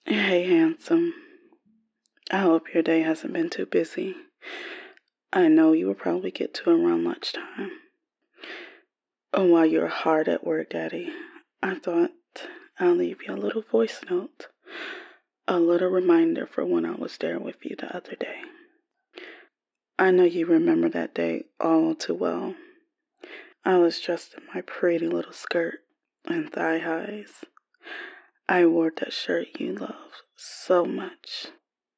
Hey, handsome. I hope your day hasn't been too busy. I know you will probably get to around lunchtime. And while you're hard at work, Daddy, I thought I'll leave you a little voice note. A little reminder for when I was there with you the other day. I know you remember that day all too well. I was dressed in my pretty little skirt and thigh highs. I wore that shirt you love so much.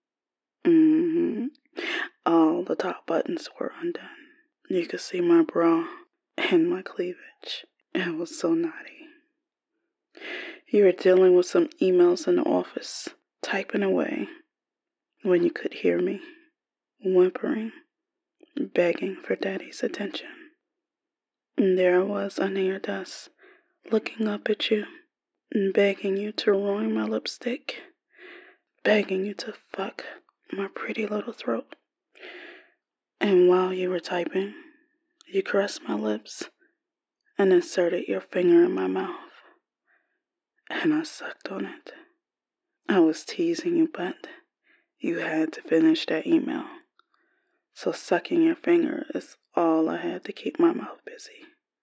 All the top buttons were undone. You could see my bra and my cleavage. It was so naughty. You were dealing with some emails in the office, typing away, when you could hear me, whimpering, begging for Daddy's attention. And there I was under your desk, looking up at you, and begging you to ruin my lipstick, begging you to fuck my pretty little throat. And while you were typing, you caressed my lips and inserted your finger in my mouth. And I sucked on it. I was teasing you, but you had to finish that email. So sucking your finger is all I had to keep my mouth busy.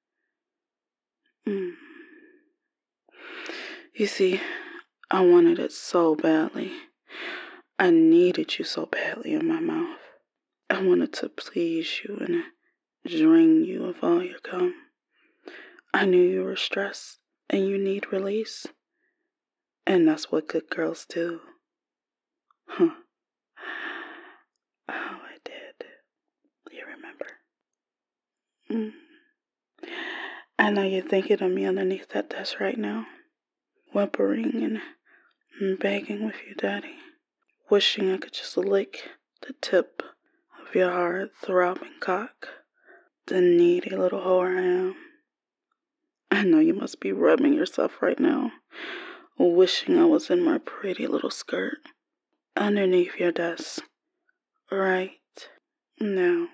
You see, I wanted it so badly. I needed you so badly in my mouth. I wanted to please you and drain you of all your cum. I knew you were stressed and you need release. And that's what good girls do. Huh. Oh, I did. You remember? I know you're thinking of me underneath that desk right now. Whimpering and begging with you, Daddy. Wishing I could just lick the tip of your hard throbbing cock. The needy little whore I am. I know you must be rubbing yourself right now. Wishing I was in my pretty little skirt. Underneath your desk. Right now.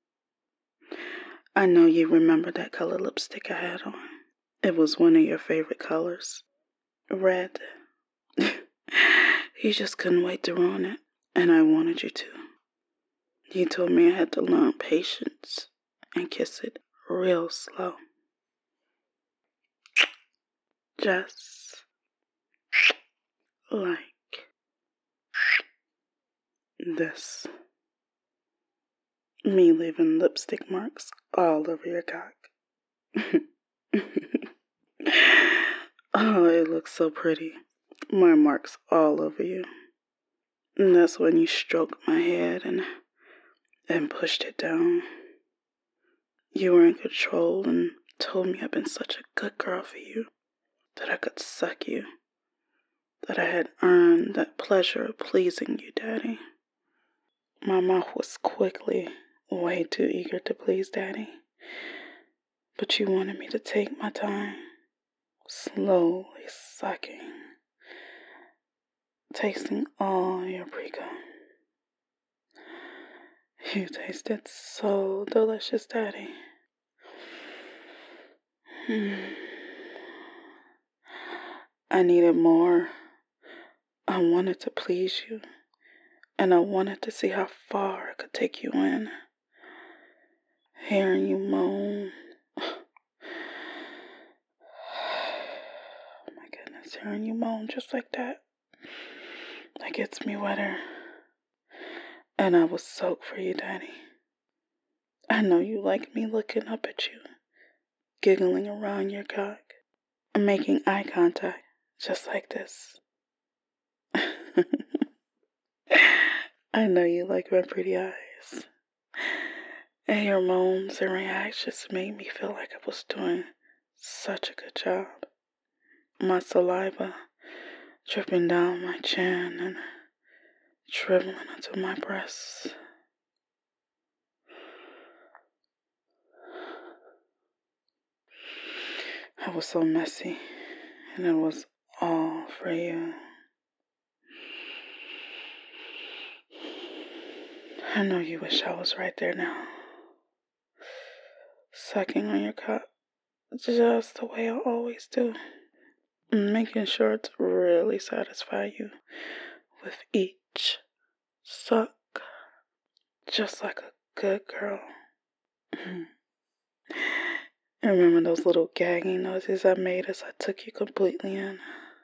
I know you remember that color lipstick I had on. It was one of your favorite colors. Red. You just couldn't wait to ruin it. And I wanted you to. You told me I had to learn patience and kiss it real slow. Just like this. Me leaving lipstick marks all over your cock. Oh, it looks so pretty. My marks all over you. And that's when you stroked my head and pushed it down. You were in control and told me I'd been such a good girl for you. That I could suck you. That I had earned that pleasure of pleasing you, Daddy. My mouth was quickly way too eager to please Daddy. But you wanted me to take my time, slowly sucking, tasting all your pre-cum. You tasted so delicious, Daddy. I needed more. I wanted to please you, and I wanted to see how far I could take you in. Hearing you moan. Oh my goodness, hearing you moan just like that. That gets me wetter. And I was soaked for you, Daddy. I know you like me looking up at you, giggling around your cock, and making eye contact just like this. I know you like my pretty eyes. And your moans and reactions made me feel like I was doing such a good job. My saliva dripping down my chin and dribbling onto my breasts. I was so messy, and it was all for you. I know you wish I was right there now, sucking on your cock just the way I always do. making sure to really satisfy you with each suck, just like a good girl. And remember those little gagging noises I made as I took you completely in?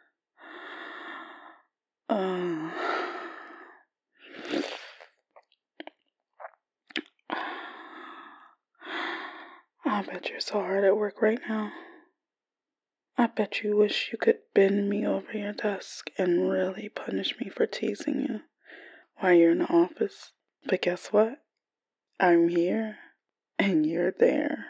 I bet you're so hard at work right now. I bet you wish you could bend me over your desk and really punish me for teasing you while you're in the office. But guess what? I'm here and you're there.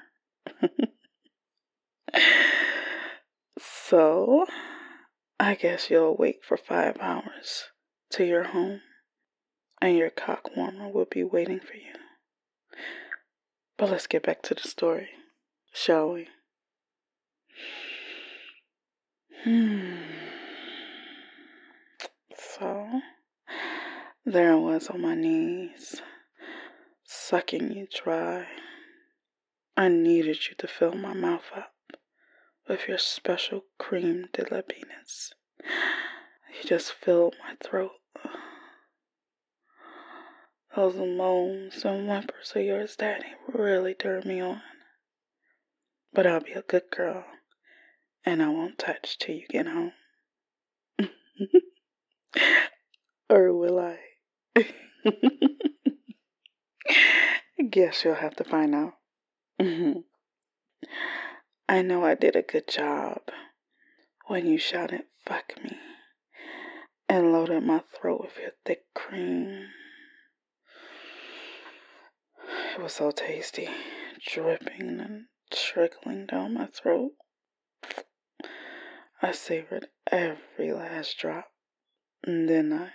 So, I guess you'll wait for 5 hours till you're home and your cock warmer will be waiting for you. But let's get back to the story, shall we? So, there I was on my knees, sucking you dry. I needed you to fill my mouth up with your special cream de la penis. You just filled my throat. Those moans and whimpers of yours, Daddy, really turned me on. But I'll be a good girl, and I won't touch till you get home. Or will I? Guess you'll have to find out. I know I did a good job when you shouted, "Fuck me," and loaded my throat with your thick cream. It was so tasty, dripping and trickling down my throat. I savored every last drop, didn't I?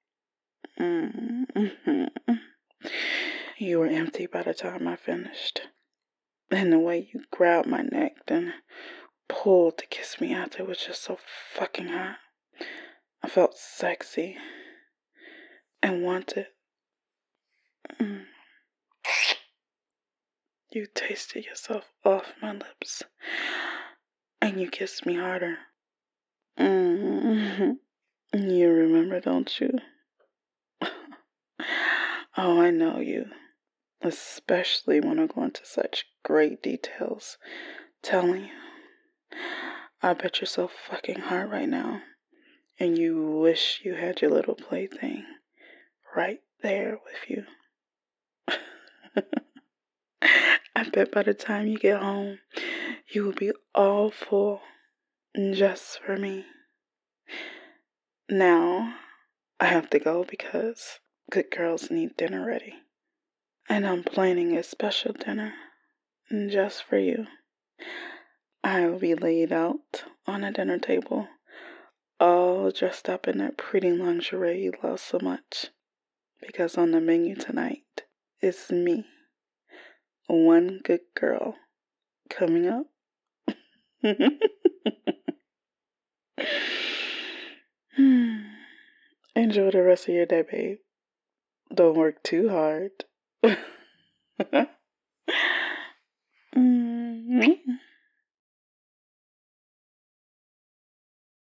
You were empty by the time I finished. And the way you grabbed my neck, then pulled to kiss me after was just so fucking hot. I felt sexy and wanted. You tasted yourself off my lips, and you kissed me harder. You remember, don't you? Oh, I know you. Especially when I go into such great details telling you. I bet you're so fucking hard right now, and you wish you had your little plaything right there with you. I bet by the time you get home, you will be all full just for me. Now, I have to go because good girls need dinner ready. And I'm planning a special dinner just for you. I will be laid out on a dinner table, all dressed up in that pretty lingerie you love so much. Because on the menu tonight is me, one good girl, coming up. Enjoy the rest of your day, babe. Don't work too hard.